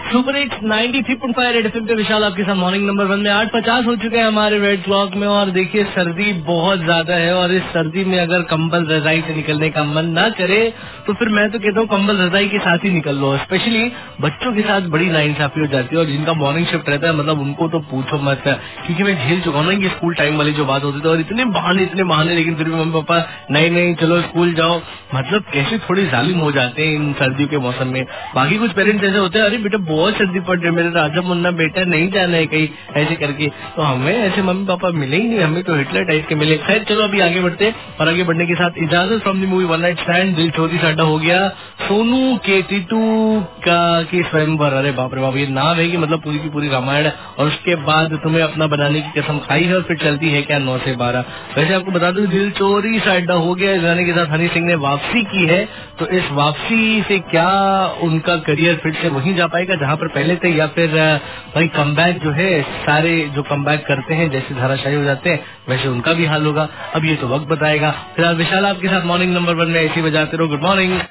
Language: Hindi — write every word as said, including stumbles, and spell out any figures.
Super hits ninety three point five red FM पे विशाल आपके साथ मॉर्निंग नंबर वन में आठ पचास हो चुके हैं हमारे रेड क्लॉक में। और देखिए सर्दी बहुत ज्यादा है और इस सर्दी में अगर कंबल रजाई से निकलने का मन ना करे तो फिर मैं तो कहता हूँ कंबल रजाई के साथ ही निकल लो। स्पेशली बच्चों के साथ बड़ी नाइंसाफी हो जाती है और जिनका मॉर्निंग शिफ्ट रहता है मतलब उनको तो पूछो मत, क्योंकि मैं झेल चुका हूँ ना ये स्कूल टाइम वाली जो बात होती थी। और इतने बहाने इतने बहाने लेकिन फिर भी मम्मी पापा नहीं नहीं चलो स्कूल जाओ, मतलब कैसे थोड़े जालिम हो जाते हैं इन सर्दियों के मौसम में। बाकी कुछ पेरेंट्स ऐसे होते हैं अरे बेटा बहुत सर्दी पड़ रही है मेरे राजा मुन्ना बेटा नहीं जाना है कहीं ऐसे करके, तो हमें ऐसे मम्मी पापा मिले ही नहीं, हमें तो हिटलर टाइप के मिले। खैर चलो अभी आगे बढ़ते और आगे बढ़ने के साथ Ijaazat from the movie one night stand. Dil Chori साडा हो गया सोनू के टीटू का की स्वयंवर। अरे बाप रे बाप ये नाम है कि मतलब पूरी की पूरी रामायण। और उसके बाद तुम्हें अपना बनाने की कसम खाई है और फिर चलती है क्या नौ से बारह। वैसे आपको बता दूं दिल चोरी साडा हो गया इस गाने के साथ हनी सिंह ने वापसी की है, तो इस वापसी से क्या उनका करियर फिर से वहीं जा पाएगा जहां पर पहले थे, या फिर भाई कमबैक जो है सारे जो कमबैक करते हैं जैसे धाराशाही हो जाते हैं वैसे उनका भी हाल होगा। अब ये तो वक्त बताएगा। फिलहाल विशाल आपके साथ मॉर्निंग नंबर वन में ऐसी बजाते रहो। Good morning.